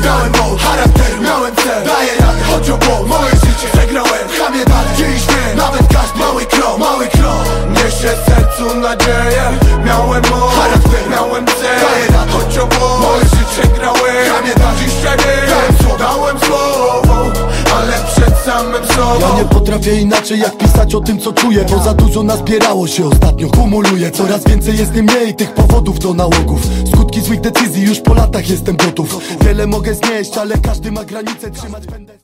Miałem moc, charakteru, miałem cel. Daję radę, choć o błąd, moje życie przegrałem, chamię dalej, dziś nie, nawet każdy mały krok niesie w sercu nadzieję. Miałem moc, charakter, miałem cel. Daję radę, choć o błąd, moje życie przegrałem, chamię dalej, dziś nie, dałem słowo, ale przed samym sobą. Ja nie potrafię inaczej jak pisać o tym co czuję, bo za dużo nazbierało się ostatnio, kumuluję. Coraz więcej jest mniej tych powodów do nałogów. Skutki złych decyzji już po latach jestem gotów. Wiele mogę znieść, ale każdy ma granicę, trzymać będę.